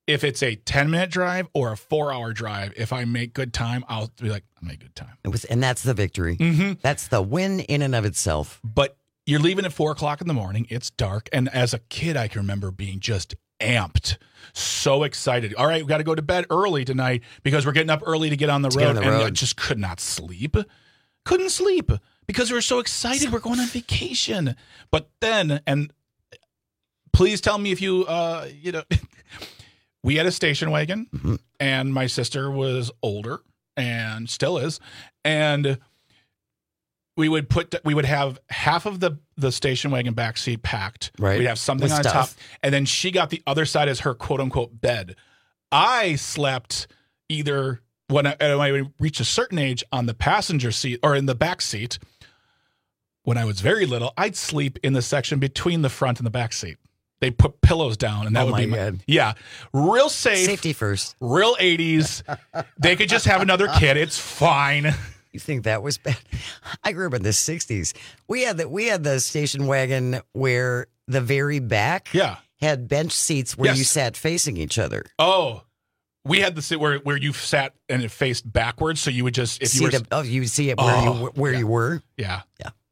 if it's a 10-minute drive or a 4-hour drive, if I make good time, I'll be like, I made good time. And that's the victory. Mm-hmm. That's the win in and of itself. But you're leaving at 4 o'clock in the morning. It's dark. And as a kid, I can remember being just amped, so excited. All right, we got to go to bed early tonight because we're getting up early to get on the road. And I just could not sleep. Couldn't sleep because we were so excited. We're going on vacation. But then, and please tell me if you, we had a station wagon, and my sister was older and still is, and we would have half of the station wagon back seat packed. Right. We'd have something With on stuff. top, and then she got the other side as her quote unquote bed. I slept either when I reached a certain age on the passenger seat or in the back seat. When I was very little, I'd sleep in the section between the front and the back seat. They put pillows down, and that would be God. Yeah, real safe. Safety first. Real 80s. They could just have another kid. It's fine. You think that was bad? I grew up in the 60s. We had the station wagon where the very back had bench seats where you sat facing each other. Oh, we had the seat where you sat and it faced backwards, so you would just you would see it where you were. Yeah.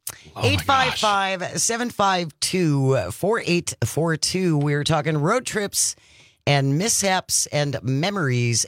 855-752-4842. We're talking road trips and mishaps and memories.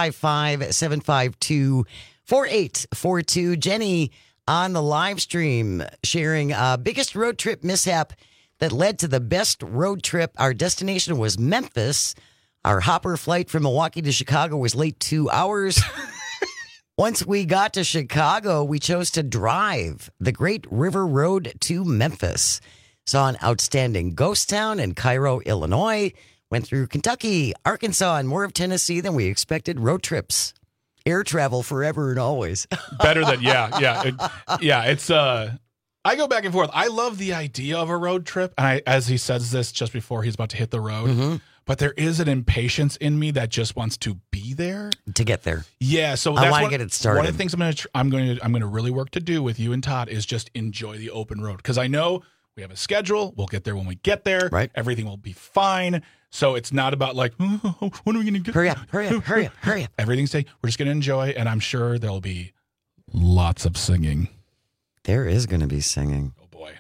855-752-4842. Jenny on the live stream sharing biggest road trip mishap that led to the best road trip. Our destination was Memphis. Our hopper flight from Milwaukee to Chicago was late 2 hours. Once we got to Chicago, we chose to drive the Great River Road to Memphis. Saw an outstanding ghost town in Cairo, Illinois. Went through Kentucky, Arkansas, and more of Tennessee than we expected. Road trips. Air travel forever and always. Better than, it's, I go back and forth. I love the idea of a road trip. And as he says this just before he's about to hit the road, but there is an impatience in me that just wants to be there. To get there. Yeah, so I want to get it started. One of the things I'm going to really work to do with you and Todd is just enjoy the open road, because I know we have a schedule. We'll get there when we get there. Right. Everything will be fine. So it's not about like, when are we going to get? Hurry up. Everything's safe. We're just going to enjoy, and I'm sure there'll be lots of singing. There is going to be singing. Oh boy.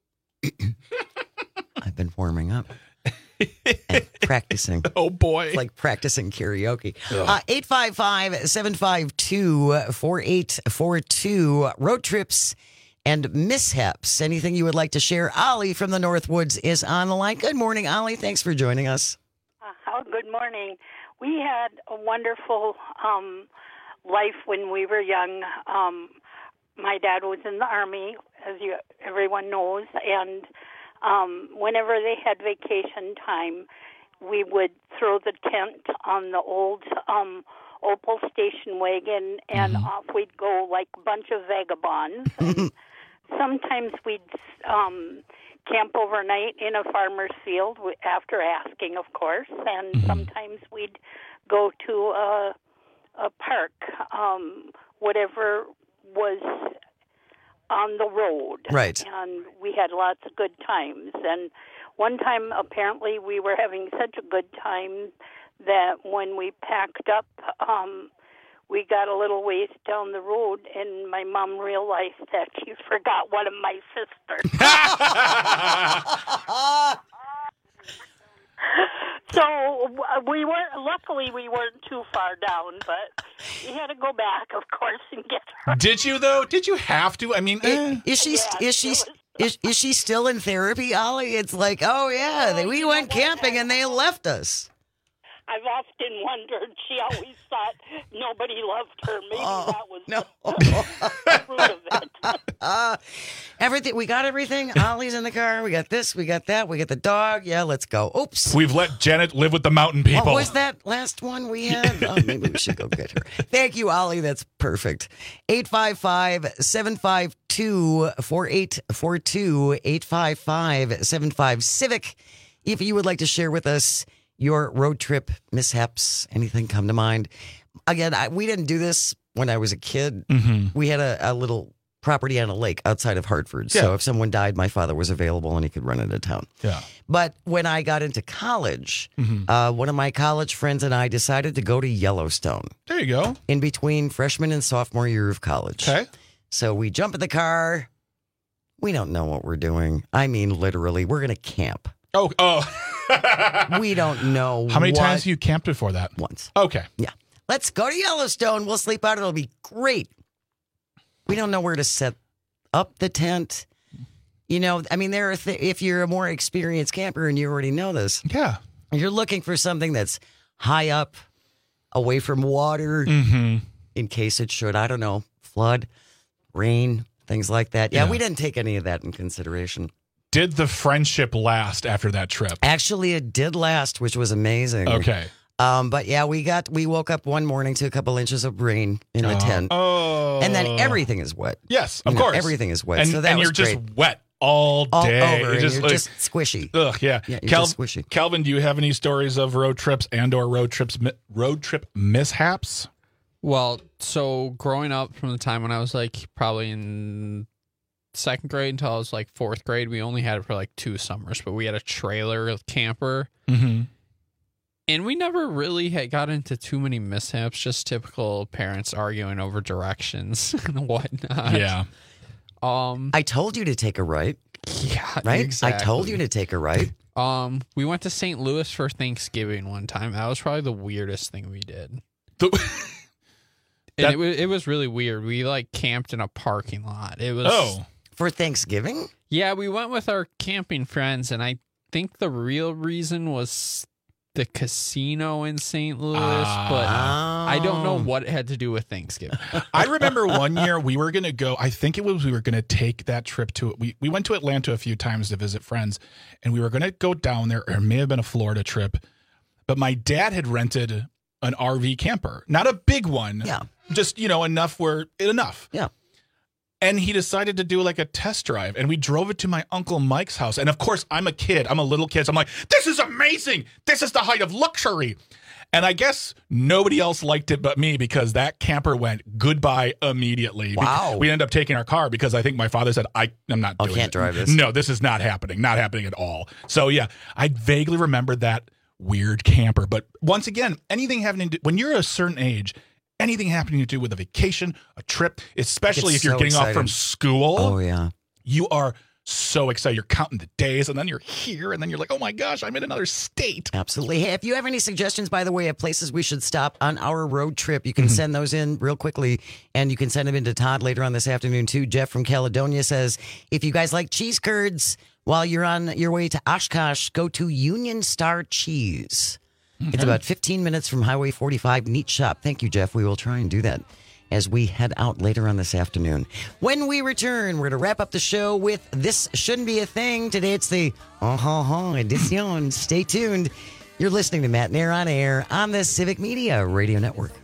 I've been warming up. And practicing. Oh boy. It's like practicing karaoke. 855-752-4842. Road trips and mishaps. Anything you would like to share? Ollie from the Northwoods is on the line. Good morning, Ollie. Thanks for joining us. Good morning. We had a wonderful life when we were young. My dad was in the Army, as everyone knows, and whenever they had vacation time, we would throw the tent on the old Opel station wagon, and off we'd go like a bunch of vagabonds. Sometimes we'd camp overnight in a farmer's field after asking, of course, and sometimes we'd go to a park, whatever was on the road. Right. And we had lots of good times. And one time, apparently, we were having such a good time that when we packed up, we got a little ways down the road, and my mom realized that she forgot one of my sisters. So luckily we weren't too far down, but we had to go back, of course, and get her. Did you though? Did you have to? I mean, is she still in therapy, Ollie? It's like, oh yeah, we went camping and they left us. I've often wondered. She always thought nobody loved her. Maybe that was the root of it. Everything. We got everything. Ollie's in the car. We got this. We got that. We got the dog. Yeah, let's go. Oops. We've let Janet live with the mountain people. What was that last one we had? Oh, maybe we should go get her. Thank you, Ollie. That's perfect. 855-752-4842. 855-75-CIVIC. If you would like to share with us your road trip mishaps, anything come to mind? Again, we didn't do this when I was a kid. We had a little property on a lake outside of Hartford. So if someone died, my father was available and he could run into town. Yeah. But when I got into college, one of my college friends and I decided to go to Yellowstone. There you go. In between freshman and sophomore year of college. Okay. So we jump in the car. We don't know what we're doing. I mean, literally, we're going to camp. Oh. We don't know. How many times have you camped before that? Once. Okay. Yeah. Let's go to Yellowstone. We'll sleep out. It'll be great. We don't know where to set up the tent. You know, I mean, there are if you're a more experienced camper and you already know this. Yeah. You're looking for something that's high up, away from water, in case it should, I don't know, flood, rain, things like that. Yeah, we didn't take any of that in consideration. Did the friendship last after that trip? Actually, it did last, which was amazing. Okay. But yeah, we woke up one morning to a couple inches of rain in the tent. Oh. And then everything is wet. Yes, of course. Everything is wet. And, so that and was you're great. just wet all day. Over, and you're just squishy. Ugh, yeah. You're just squishy. Calvin, do you have any stories of road trips or road trip mishaps? Well, so growing up from the time when I was like probably in second grade until I was like fourth grade, we only had it for like 2 summers, but we had a trailer camper. Mm-hmm. And we never really got into too many mishaps, just typical parents arguing over directions and whatnot. Yeah. I told you to take a right. Yeah, right? exactly. I told you to take a right. We went to St. Louis for Thanksgiving one time. That was probably the weirdest thing we did. And it was really weird. We like camped in a parking lot. It was for Thanksgiving? Yeah, we went with our camping friends, and I think the real reason was the casino in St. Louis, but I don't know what it had to do with Thanksgiving. I remember one year we were going to go, I think it was we were going to take that trip to, we went to Atlanta a few times to visit friends, and we were going to go down there, or it may have been a Florida trip, but my dad had rented an RV camper. Not a big one. Yeah. Just, enough. Yeah. And he decided to do like a test drive, and we drove it to my Uncle Mike's house. And of course, I'm a kid. I'm a little kid. So I'm like, this is amazing. This is the height of luxury. And I guess nobody else liked it but me, because that camper went goodbye immediately. Wow. We ended up taking our car because I think my father said, I'm not doing it. I can't drive this. No, this is not happening. Not happening at all. So yeah, I vaguely remembered that weird camper. But once again, anything having to do, when you're a certain age, anything happening to do with a vacation, a trip, especially if you're getting off from school. Oh, yeah. You are so excited. You're counting the days, and then you're here, and then you're like, oh my gosh, I'm in another state. Absolutely. Hey, if you have any suggestions, by the way, of places we should stop on our road trip, you can send those in real quickly, and you can send them in to Todd later on this afternoon, too. Jeff from Caledonia says, if you guys like cheese curds while you're on your way to Oshkosh, go to Union Star Cheese. It's about 15 minutes from Highway 45. Neat shop. Thank you, Jeff. We will try and do that as we head out later on this afternoon. When we return, we're going to wrap up the show with This Shouldn't Be a Thing. Today it's the edition. Stay tuned. You're listening to Matt and Air on Air on the Civic Media Radio Network.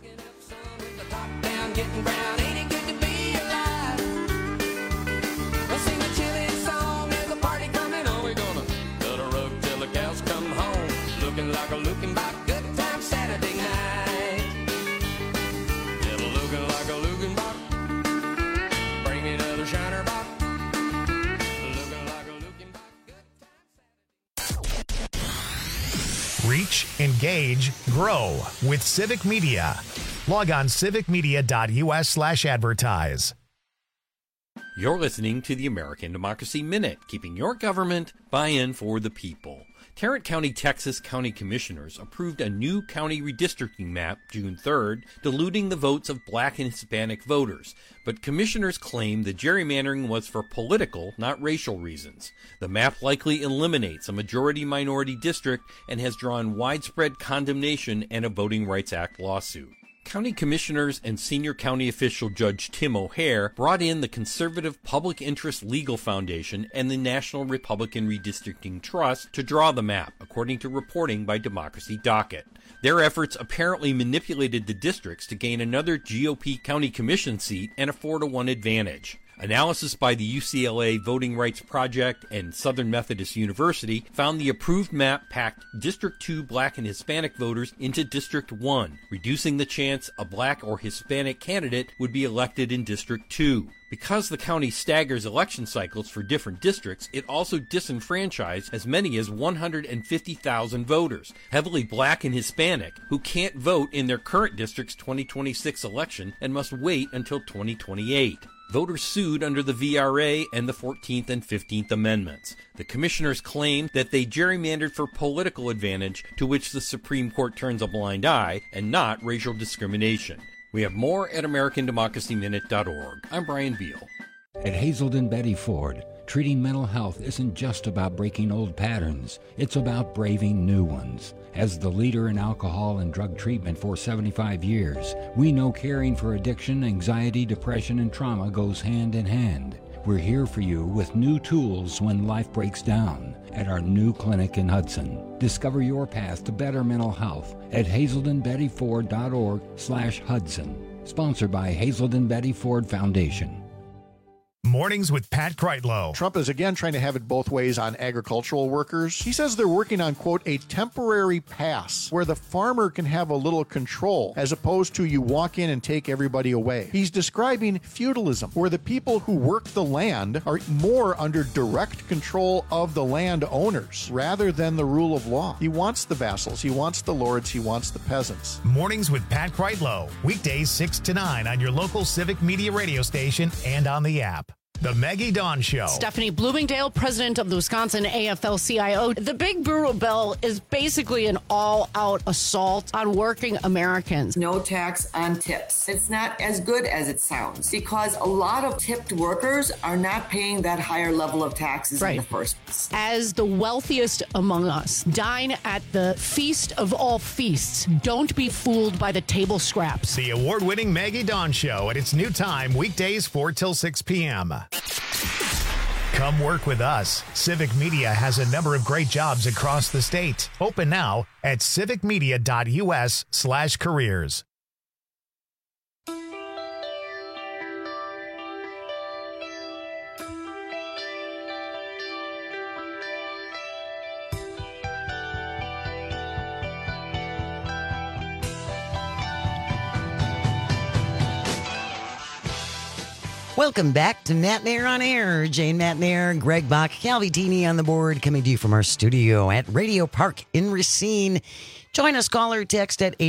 Reach, engage, grow with Civic Media. Log on civicmedia.us/advertise. You're listening to the American Democracy Minute, keeping your government buy-in for the people. Tarrant County, Texas County Commissioners approved a new county redistricting map June 3rd, diluting the votes of black and Hispanic voters. But commissioners claim the gerrymandering was for political, not racial reasons. The map likely eliminates a majority-minority district and has drawn widespread condemnation and a Voting Rights Act lawsuit. County commissioners and senior county official Judge Tim O'Hare brought in the conservative Public Interest Legal Foundation and the National Republican Redistricting Trust to draw the map, according to reporting by Democracy Docket. Their efforts apparently manipulated the districts to gain another GOP county commission seat and a 4-to-1 advantage. Analysis by the UCLA Voting Rights Project and Southern Methodist University found the approved map packed District 2 Black and Hispanic voters into District 1, reducing the chance a Black or Hispanic candidate would be elected in District 2. Because the county staggers election cycles for different districts, it also disenfranchised as many as 150,000 voters, heavily Black and Hispanic, who can't vote in their current district's 2026 election and must wait until 2028. Voters sued under the VRA and the 14th and 15th Amendments. The commissioners claimed that they gerrymandered for political advantage, to which the Supreme Court turns a blind eye, and not racial discrimination. We have more at AmericanDemocracyMinute.org. I'm Brian Beal. At Hazelden Betty Ford, treating mental health isn't just about breaking old patterns. It's about braving new ones. As the leader in alcohol and drug treatment for 75 years, we know caring for addiction, anxiety, depression, and trauma goes hand in hand. We're here for you with new tools when life breaks down at our new clinic in Hudson. Discover your path to better mental health at hazeldenbettyford.org/Hudson. Sponsored by Hazelden Betty Ford Foundation. Mornings with Pat Kreitlow. Trump is again trying to have it both ways on agricultural workers. He says they're working on, quote, a temporary pass where the farmer can have a little control as opposed to you walk in and take everybody away. He's describing feudalism, where the people who work the land are more under direct control of the landowners rather than the rule of law. He wants the vassals, he wants the lords, he wants the peasants. Mornings with Pat Kreitlow. Weekdays 6 to 9 on your local Civic Media radio station and on the app. The Maggie Dawn Show. Stephanie Bloomingdale, president of the Wisconsin AFL-CIO. The big brutal bill is basically an all-out assault on working Americans. No tax on tips. It's not as good as it sounds because a lot of tipped workers are not paying that higher level of taxes in the first place. As the wealthiest among us, dine at the feast of all feasts. Don't be fooled by the table scraps. The award-winning Maggie Dawn Show at its new time, weekdays 4 till 6 p.m. Come work with us. Civic Media has a number of great jobs across the state. Open now at civicmedia.us/careers. Welcome back to Matt Nair on Air. Jane Matt Nair, Greg Bach, Calvi Tini on the board, coming to you from our studio at Radio Park in Racine. Join us, call or text at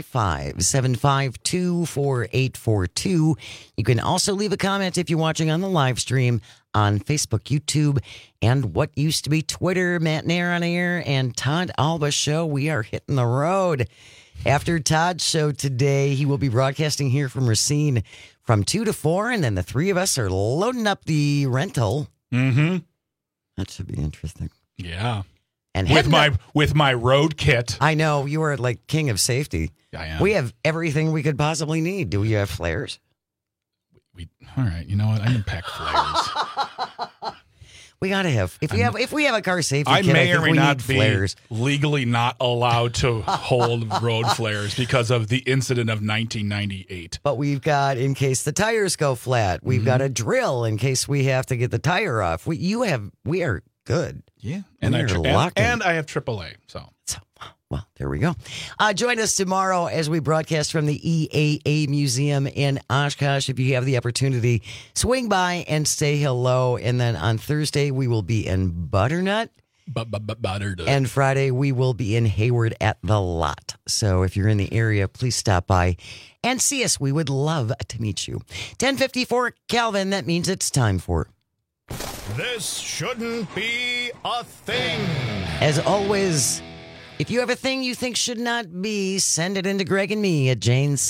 855-752-4842. You can also leave a comment if you're watching on the live stream on Facebook, YouTube, and what used to be Twitter. Matt Nair on Air and Todd Alba Show. We are hitting the road. After Todd's show today, he will be broadcasting here from Racine from 2 to 4, and then the three of us are loading up the rental. Mm-hmm. That should be interesting. Yeah. And with my road kit. I know, you are like king of safety. I am. We have everything we could possibly need. Do we have flares? All right, you know what? I can pack flares. We gotta have. If we have a car safety I kit, may I or think may we not need be flares. legally not allowed to hold road flares because of the incident of 1998. But we've got, in case the tires go flat, we've got a drill in case we have to get the tire off. We are good. Yeah, and I have AAA. So. Well, there we go. Join us tomorrow as we broadcast from the EAA Museum in Oshkosh. If you have the opportunity, swing by and say hello. And then on Thursday, we will be in Butternut. Butternut. And Friday, we will be in Hayward at the Lot. So if you're in the area, please stop by and see us. We would love to meet you. 10:54, Calvin. That means it's time for... This shouldn't be a thing. As always... If you have a thing you think should not be, send it into Greg and me at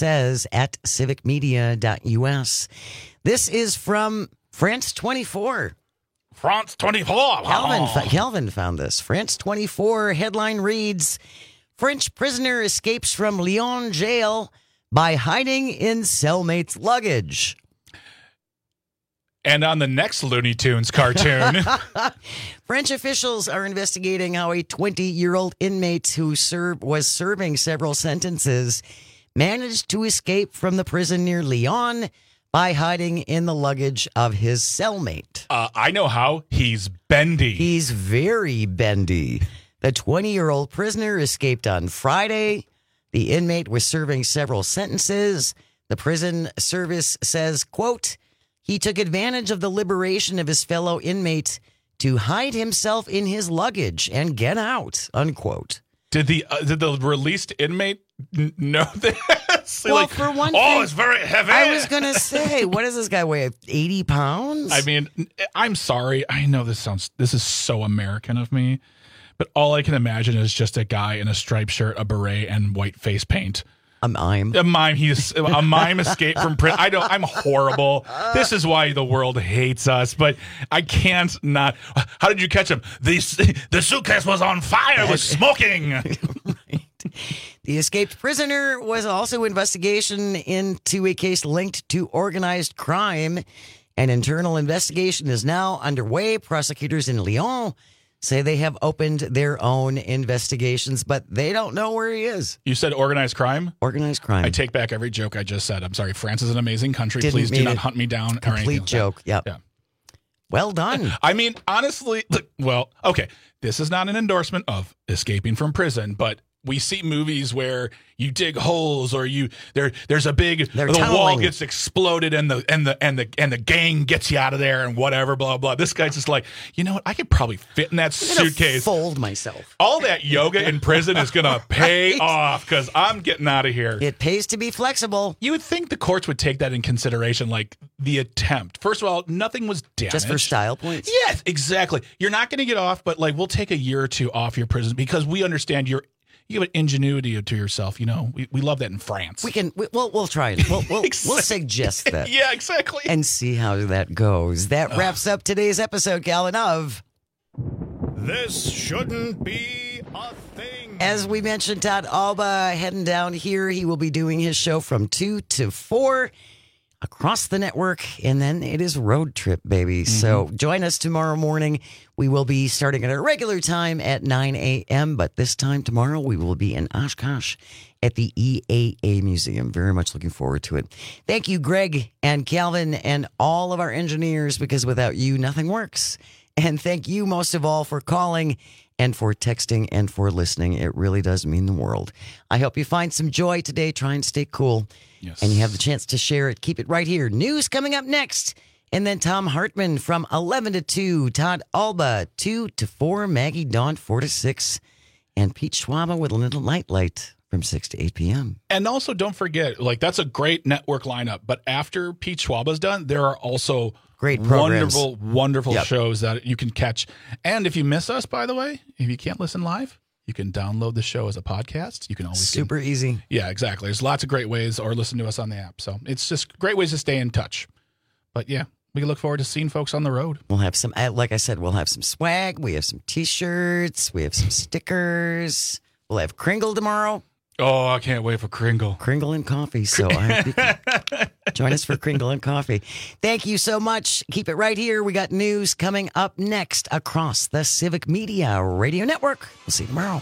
janesays@civicmedia.us. This is from France 24. France 24. Calvin found this. France 24 headline reads, French prisoner escapes from Lyon jail by hiding in cellmate's luggage. And on the next Looney Tunes cartoon. French officials are investigating how a 20-year-old inmate who was serving several sentences managed to escape from the prison near Lyon by hiding in the luggage of his cellmate. I know how. He's bendy. He's very bendy. The 20-year-old prisoner escaped on Friday. The inmate was serving several sentences. The prison service says, quote, he took advantage of the liberation of his fellow inmate to hide himself in his luggage and get out, unquote. Did the released inmate know this? Well, for one thing, it's very heavy. I was going to say, what does this guy weigh? 80 pounds? I mean, I'm sorry. I know this is so American of me, but all I can imagine is just a guy in a striped shirt, a beret, and white face paint. A mime. A mime. He's a mime escaped from prison. I'm horrible. This is why the world hates us, but I can't not. How did you catch him? The suitcase was on fire. It was smoking. Right. The escaped prisoner was also investigation into a case linked to organized crime. An internal investigation is now underway. Prosecutors in Lyon say they have opened their own investigations, but they don't know where he is. You said organized crime? Organized crime. I take back every joke I just said. I'm sorry. France is an amazing country. Please do not hunt me down. Complete joke. Yep. Yeah. Well done. I mean, honestly, well, okay. This is not an endorsement of escaping from prison, but we see movies where you dig holes or there's a big the wall gets exploded and the gang gets you out of there and whatever, blah blah. This guy's just like, you know what? I could probably fit in that suitcase. Fold myself. All that yoga in prison is gonna pay off because I'm getting out of here. It pays to be flexible. You would think the courts would take that in consideration, like the attempt. First of all, nothing was damaged. Just for style points. Yes, exactly. You're not going to get off, but like we'll take a year or two off your prison because we understand you have an ingenuity to yourself. You know, we love that in France. We'll try it. We'll suggest that. Yeah, exactly. And see how that goes. That wraps up today's episode, Calvin, of This Shouldn't Be a Thing. As we mentioned, Todd Alba heading down here. He will be doing his show from 2 to 4 across the network, and then it is road trip, baby. So join us tomorrow morning. We will be starting at our regular time at 9 a.m., but this time tomorrow we will be in Oshkosh at the EAA Museum. Very much looking forward to it. Thank you, Greg and Calvin and all of our engineers, because without you, nothing works. And thank you most of all for calling and for texting and for listening. It really does mean the world. I hope you find some joy today. Try and stay cool. Yes. And you have the chance to share it. Keep it right here. News coming up next. And then Tom Hartman from 11 to 2. Todd Alba, 2 to 4. Maggie Dawn, 4 to 6. And Pete Schwaba with a little nightlight from 6 to 8 p.m. And also don't forget, like that's a great network lineup. But after Pete Schwaba's done, there are also great programs. wonderful shows that you can catch. And if you miss us, by the way, if you can't listen live, you can download the show as a podcast. You can always super easy. Yeah, exactly. There's lots of great ways, or listen to us on the app. So it's just great ways to stay in touch. But yeah, we look forward to seeing folks on the road. We'll have some, like I said, we'll have some swag. We have some T-shirts. We have some stickers. We'll have Kringle tomorrow. Oh, I can't wait for Kringle. Kringle and coffee. So I hope you can join us for Kringle and coffee. Thank you so much. Keep it right here. We got news coming up next across the Civic Media Radio Network. We'll see you tomorrow.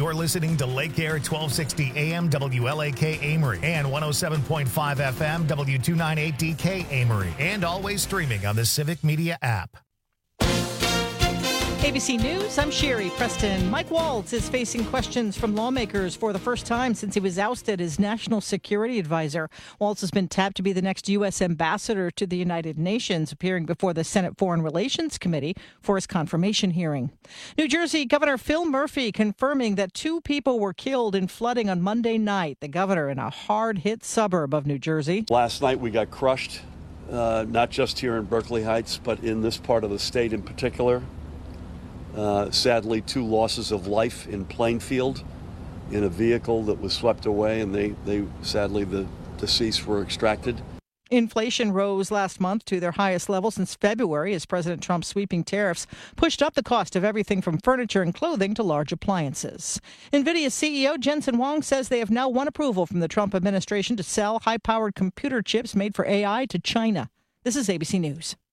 You're listening to Lake Air 1260 AM WLAK Amory and 107.5 FM W298DK Amory, and always streaming on the Civic Media app. ABC News, I'm Sherry Preston. Mike Waltz is facing questions from lawmakers for the first time since he was ousted as National Security Advisor. Waltz has been tapped to be the next U.S. ambassador to the United Nations, appearing before the Senate Foreign Relations Committee for his confirmation hearing. New Jersey Governor Phil Murphy confirming that 2 people were killed in flooding on Monday night. The governor in a hard-hit suburb of New Jersey. Last night we got crushed, not just here in Berkeley Heights, but in this part of the state in particular. Sadly, 2 losses of life in Plainfield in a vehicle that was swept away, and they sadly, the deceased were extracted. Inflation rose last month to their highest level since February as President Trump's sweeping tariffs pushed up the cost of everything from furniture and clothing to large appliances. NVIDIA CEO Jensen Huang says they have now won approval from the Trump administration to sell high-powered computer chips made for AI to China. This is ABC News.